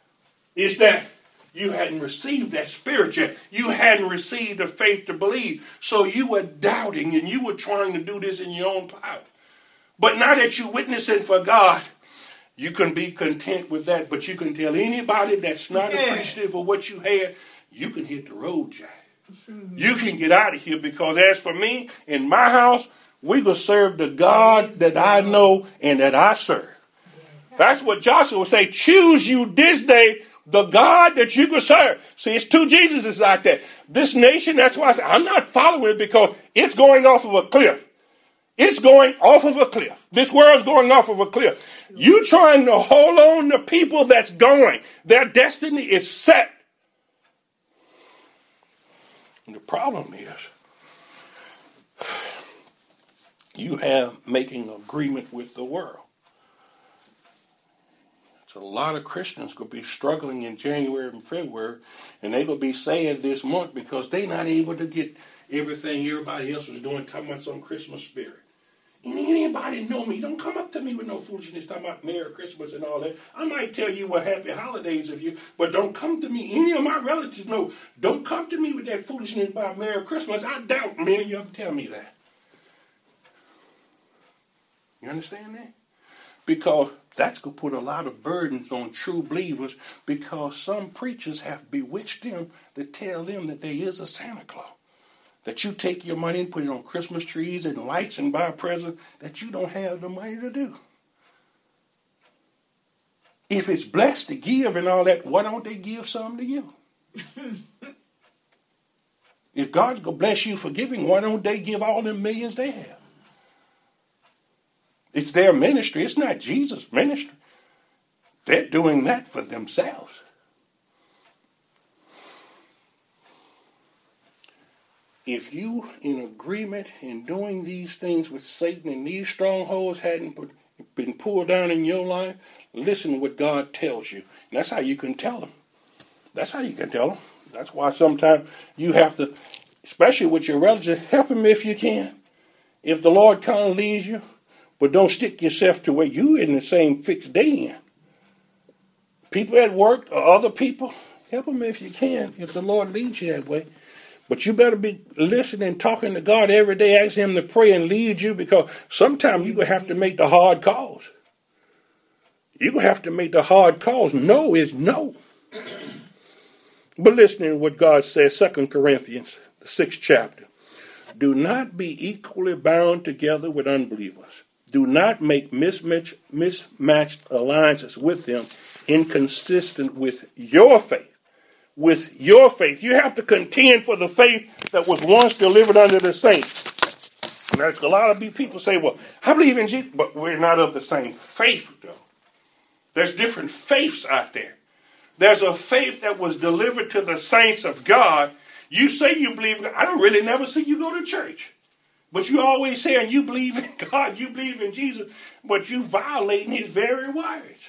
is that you hadn't received that Spirit yet. You hadn't received the faith to believe. So you were doubting and you were trying to do this in your own power. But now that you're witnessing for God, you can be content with that. But you can tell anybody that's not yeah. appreciative of what you had, you can hit the road, Jack. Mm-hmm. You can get out of here because as for me, in my house, we will serve the God that I know and that I serve. That's what Joshua would say. Choose you this day the God that you can serve. See, it's two Jesuses like that. This nation, that's why I say, I'm not following it because it's going off of a cliff. It's going off of a cliff. This world's going off of a cliff. You trying to hold on to people that's going. Their destiny is set. And the problem is, you have making agreement with the world. A lot of Christians could be struggling in January and February, and they could be sad this month because they're not able to get everything everybody else is doing, talking about some Christmas spirit. And anybody know me, don't come up to me with no foolishness talking about Merry Christmas and all that. I might tell you what happy holidays of you, but don't come to me. Any of my relatives know, don't come to me with that foolishness about Merry Christmas. I doubt many of you ever tell me that. You understand that? Because that's going to put a lot of burdens on true believers because some preachers have bewitched them to tell them that there is a Santa Claus. That you take your money and put it on Christmas trees and lights and buy presents that you don't have the money to do. If it's blessed to give and all that, why don't they give some to you? If God's going to bless you for giving, why don't they give all them millions they have? It's their ministry. It's not Jesus' ministry. They're doing that for themselves. If you in agreement in doing these things with Satan and these strongholds hadn't been pulled down in your life, listen to what God tells you. And that's how you can tell them. That's how you can tell them. That's why sometimes you have to, especially with your relatives, help them if you can. If the Lord kind of leads you. But don't stick yourself to where you in the same fixed day in. People at work or other people, help them if you can, if the Lord leads you that way. But you better be listening, talking to God every day, asking him to pray and lead you because sometimes you're going to have to make the hard calls. You're going to have to make the hard calls. No is no. But listening to what God says, Second Corinthians, the sixth chapter. Do not be equally bound together with unbelievers. Do not make mismatched, mismatched alliances with them inconsistent with your faith. With your faith. You have to contend for the faith that was once delivered unto the saints. And there's a lot of people say, well, I believe in Jesus, but we're not of the same faith, though. There's different faiths out there. There's a faith that was delivered to the saints of God. You say you believe in God. I don't really never see you go to church. But you always saying you believe in God, you believe in Jesus, but you violating his very words.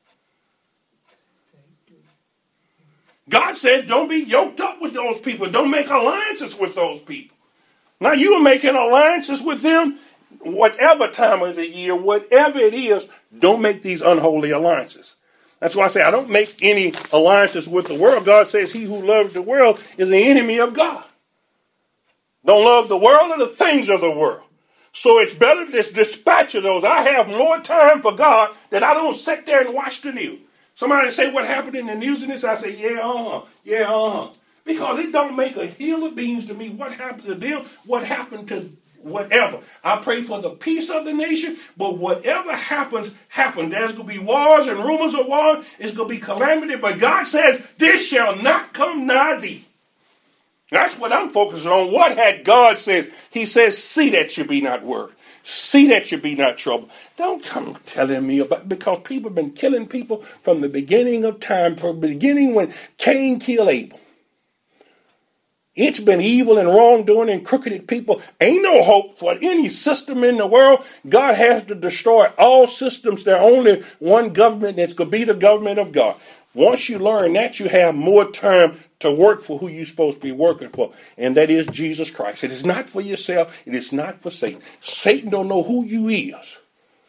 God said don't be yoked up with those people. Don't make alliances with those people. Now you're making alliances with them whatever time of the year, whatever it is, don't make these unholy alliances. That's why I say I don't make any alliances with the world. God says he who loves the world is the enemy of God. Don't love the world or the things of the world. So it's better to just dispatch of those. I have more time for God than I don't sit there and watch the news. Somebody say what happened in the news and this, I say, yeah, uh-huh, yeah, uh-huh. Because it don't make a hill of beans to me what happened to them, what happened to whatever. I pray for the peace of the nation, but whatever happens, happens. There's going to be wars and rumors of war. It's going to be calamity, but God says, this shall not come nigh thee. That's what I'm focusing on. What had God said? He says, see that you be not worried. See that you be not troubled. Don't come telling me about, because people have been killing people from the beginning of time, from the beginning when Cain killed Abel. It's been evil and wrongdoing and crooked people. Ain't no hope for any system in the world. God has to destroy all systems. There's only one government that's going to be the government of God. Once you learn that, you have more time to work for who you're supposed to be working for, and that is Jesus Christ. It is not for yourself. It is not for Satan. Satan don't know who you is.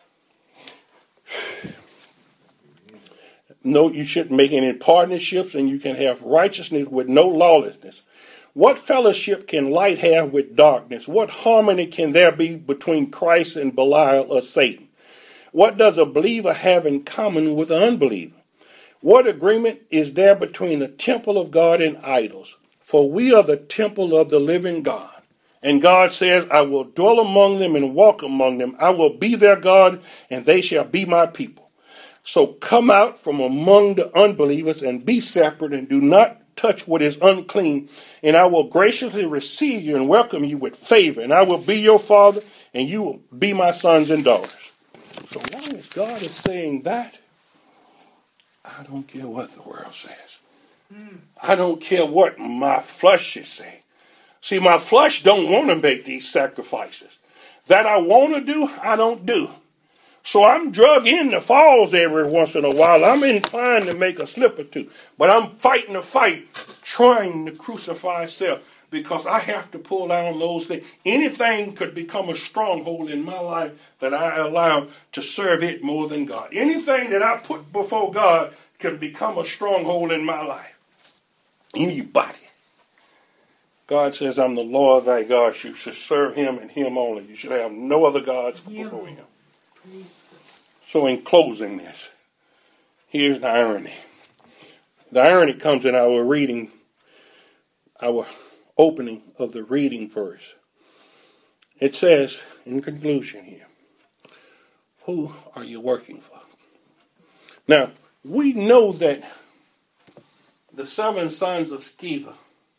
No, you shouldn't make any partnerships, and you can have righteousness with no lawlessness. What fellowship can light have with darkness? What harmony can there be between Christ and Belial or Satan? What does a believer have in common with an unbeliever? What agreement is there between the temple of God and idols? For we are the temple of the living God. And God says, I will dwell among them and walk among them. I will be their God, and they shall be my people. So come out from among the unbelievers and be separate, and do not touch what is unclean. And I will graciously receive you and welcome you with favor. And I will be your father, and you will be my sons and daughters. So long as God is saying that, I don't care what the world says. I don't care what my flesh is saying. See, my flesh don't want to make these sacrifices. That I want to do, I don't do. So I'm drug in the falls every once in a while. I'm inclined to make a slip or two. But I'm fighting the fight, trying to crucify self, because I have to pull down those things. Anything could become a stronghold in my life that I allow to serve it more than God. Anything that I put before God can become a stronghold in my life. Anybody. God says, I'm the Lord thy God. You should serve him and him only. You should have no other gods before him. So in closing this, here's the irony. The irony comes in our reading, our opening of the reading verse. It says, in conclusion here, who are you working for? Now, we know that the seven sons of Sceva,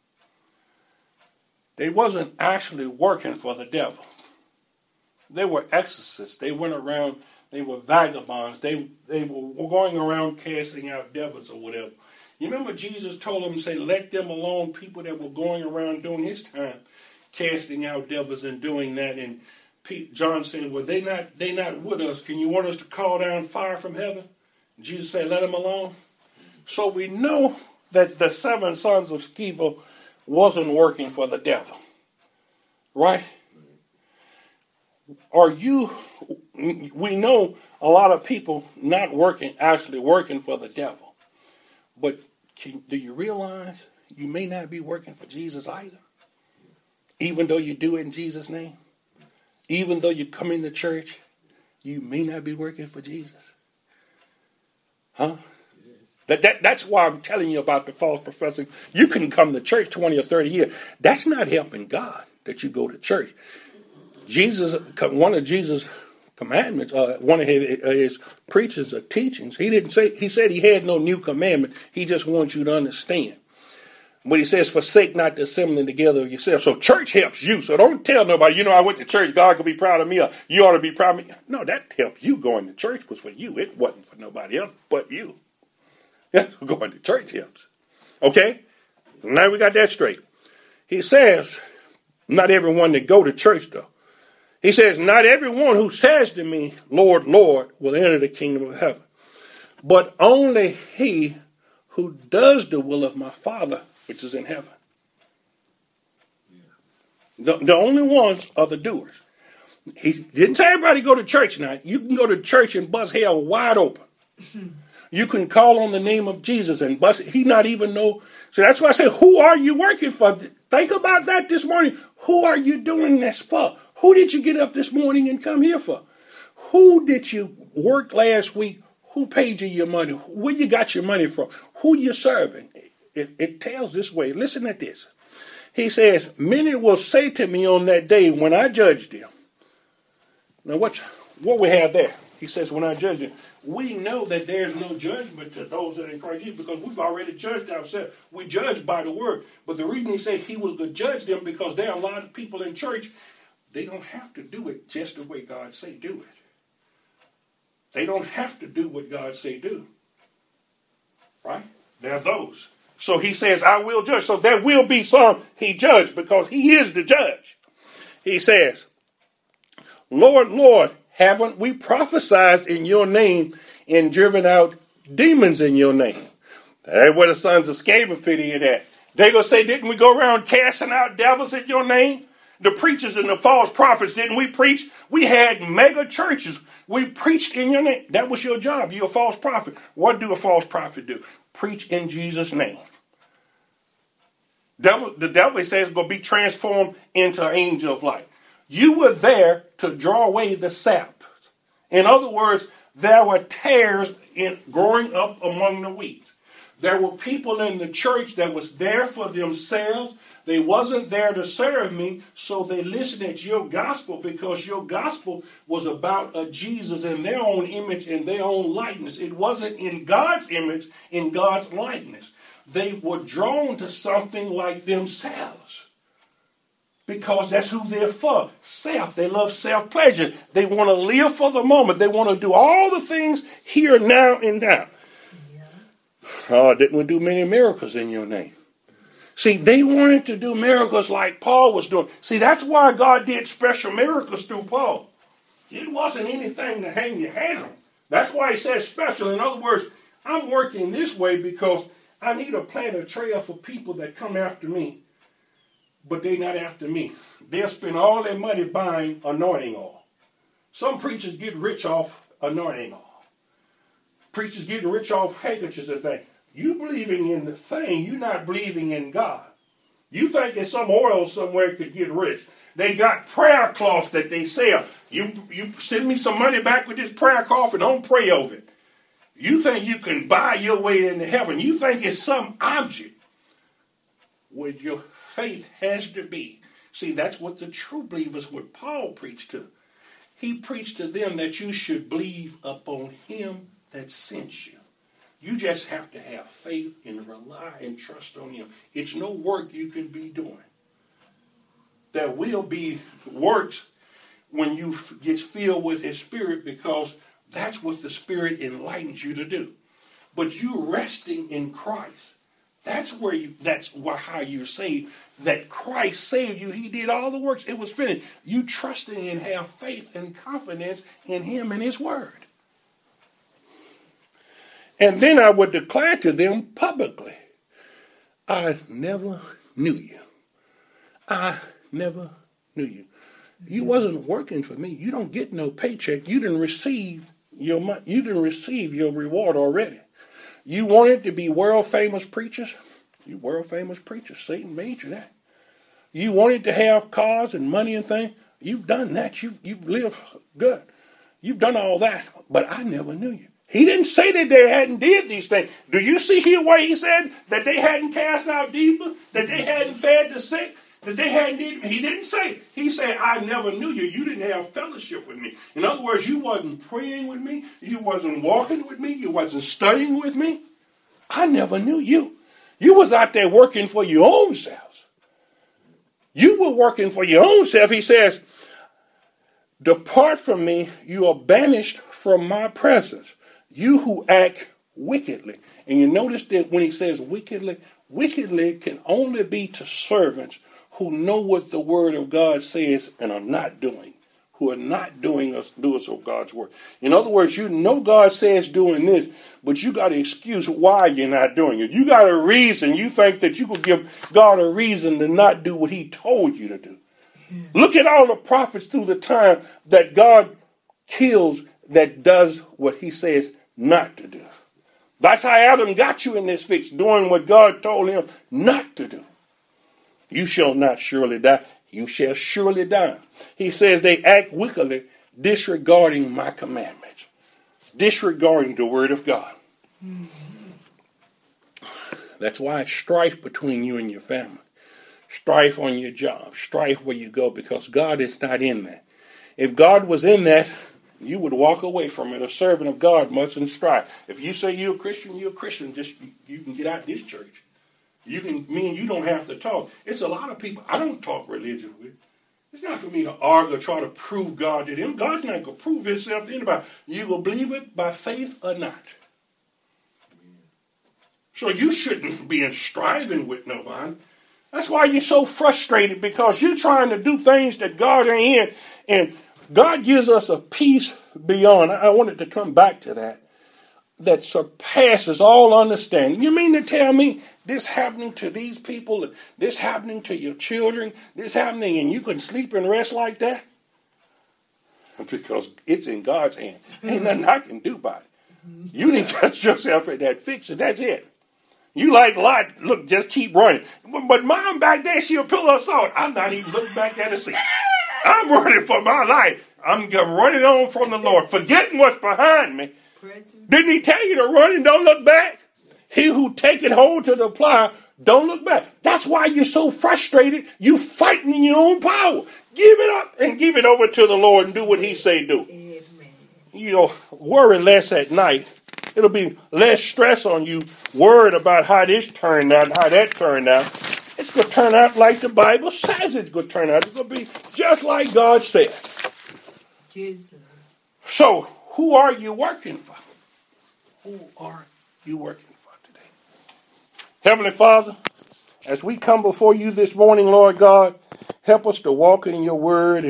they wasn't actually working for the devil. They were exorcists. They went around, they were vagabonds. They, they were going around casting out devils or whatever. You remember Jesus told them, say, let them alone, people that were going around during his time, casting out devils and doing that. And Pete, John said, well, they not they not with us. Can you want us to call down fire from heaven? And Jesus said, let them alone. So we know that the seven sons of Sceva wasn't working for the devil. Right? Are you, we know a lot of people not working, actually working for the devil. But can, do you realize you may not be working for Jesus either? Even though you do it in Jesus' name? Even though you come into church, you may not be working for Jesus. Huh? That, that, that's why I'm telling you about the false professing. You can come to church twenty or thirty years. That's not helping God that you go to church. Jesus, one of Jesus' commandments, uh, one of his, his preachers or teachings, he didn't say, he said he had no new commandment. He just wants you to understand. When he says, forsake not the assembling together of yourself. So church helps you. So don't tell nobody, you know, I went to church, God could be proud of me, or you ought to be proud of me. No, that helped you. Going to church was for you. It wasn't for nobody else but you. That's what going to church helps. Okay? Now we got that straight. He says, not everyone that go to church though. He says, not everyone who says to me, Lord, Lord, will enter the kingdom of heaven, but only he who does the will of my Father, which is in heaven. The, the only ones are the doers. He didn't say everybody go to church now. You can go to church and bust hell wide open. You can call on the name of Jesus and bust it. He not even know. So that's why I say, who are you working for? Think about that this morning. Who are you doing this for? Who did you get up this morning and come here for? Who did you work last week? Who paid you your money? Where you got your money from? Who you serving? It, it tells this way. Listen at this. He says, many will say to me on that day when I judge them. Now what, what we have there? He says, when I judge them, we know that there's no judgment to those that are in Christ Jesus because we've already judged ourselves. We judge by the word. But the reason he said he was going to judge them because there are a lot of people in church, they don't have to do it just the way God say do it. They don't have to do what God say do. Right? There are those. So he says, I will judge. So there will be some he judged because he is the judge. He says, Lord, Lord, haven't we prophesied in your name and driven out demons in your name? That's where the sons of Sceva fit in at. They're going to say, didn't we go around casting out devils in your name? The preachers and the false prophets, didn't we preach? We had mega churches. We preached in your name. That was your job. You're a false prophet. What do a false prophet do? Preach in Jesus' name. Devil, the devil says is going to be transformed into an angel of light. You were there to draw away the sap. In other words, there were tares in growing up among the wheat. There were people in the church that was there for themselves. They wasn't there to serve me, so they listened at your gospel because your gospel was about a Jesus in their own image and their own likeness. It wasn't in God's image, in God's likeness. They were drawn to something like themselves because that's who they're for. Self. They love self-pleasure. They want to live for the moment. They want to do all the things here, now, and now. Yeah. Oh, didn't we do many miracles in your name? See, they wanted to do miracles like Paul was doing. See, that's why God did special miracles through Paul. It wasn't anything to hang your hat on. That's why he says special. In other words, I'm working this way because I need to plant a trail for people that come after me, but they're not after me. They'll spend all their money buying anointing oil. Some preachers get rich off anointing oil. Preachers get rich off handkerchiefs and things. You believing in the thing, you're not believing in God. You think that some oil somewhere could get rich. They got prayer cloths that they sell. You, you send me some money back with this prayer cloth and don't pray over it. You think you can buy your way into heaven. You think it's some object. Where your faith has to be. See, that's what the true believers, what Paul preached to. He preached to them that you should believe upon him that sent you. You just have to have faith and rely and trust on him. It's no work you can be doing. There will be works when you get filled with his spirit because that's what the Spirit enlightens you to do. But you resting in Christ. That's where you, that's how you're saved. That Christ saved you. He did all the works. It was finished. You trusting and have faith and confidence in him and his word. And then I would declare to them publicly, I never knew you. I never knew you. You wasn't working for me. You don't get no paycheck. You didn't receive Your, you didn't receive your reward already. You wanted to be world famous preachers. You world famous preachers. Satan made you that. You wanted to have cars and money and things. You've done that. You, you've lived good. You've done all that. But I never knew you. He didn't say that they hadn't did these things. Do you see here where he said that they hadn't cast out demons? That they hadn't fed the sick? That they hadn't did, he didn't say. He said, I never knew you. You didn't have fellowship with me. In other words, you wasn't praying with me. You wasn't walking with me. You wasn't studying with me. I never knew you. You was out there working for your own selves. You were working for your own self. He says, depart from me. You are banished from my presence. You who act wickedly. And you notice that when he says wickedly, wickedly can only be to servants who know what the word of God says and are not doing. Who are not doing us doers of God's word. In other words, you know God says doing this, but you got an excuse why you're not doing it. You got a reason. You think that you could give God a reason to not do what he told you to do. Yeah. Look at all the prophets through the time that God kills that does what he says not to do. That's how Adam got you in this fix, doing what God told him not to do. You shall not surely die. You shall surely die. He says they act wickedly, disregarding my commandments, disregarding the word of God. Mm-hmm. That's why it's strife between you and your family, strife on your job, strife where you go, because God is not in that. If God was in that, you would walk away from it. A servant of God mustn't strive. If you say you're a Christian, you're a Christian. Just you can get out of this church. You can, me and you don't have to talk. It's a lot of people I don't talk religion with. It's not for me to argue or try to prove God to them. God's not going to prove himself to anybody. You will believe it by faith or not. So you shouldn't be striving with nobody. That's why you're so frustrated, because you're trying to do things that God ain't in. And God gives us a peace beyond. I wanted to come back to that. That surpasses all understanding. You mean to tell me this happening to these people, this happening to your children, this happening, and you can sleep and rest like that? Because it's in God's hand. Ain't nothing I can do about it. You didn't touch yourself at that fix, and that's it. You like Lot, look, just keep running. But, but mom back there, she'll pull us out. I'm not even looking back at her seat. I'm running for my life. I'm running on from the Lord, forgetting what's behind me. Didn't he tell you to run and don't look back? He who taketh hold to the plow, don't look back. That's why you're so frustrated. You fighting in your own power. Give it up and give it over to the Lord and do what he say do. Amen. You know, worry less at night. It'll be less stress on you worried about how this turned out and how that turned out. It's going to turn out like the Bible says it's going to turn out. It's going to be just like God said. Jesus. So, who are you working for? Who are you working for today? Heavenly Father, as we come before you this morning, Lord God, help us to walk in your word.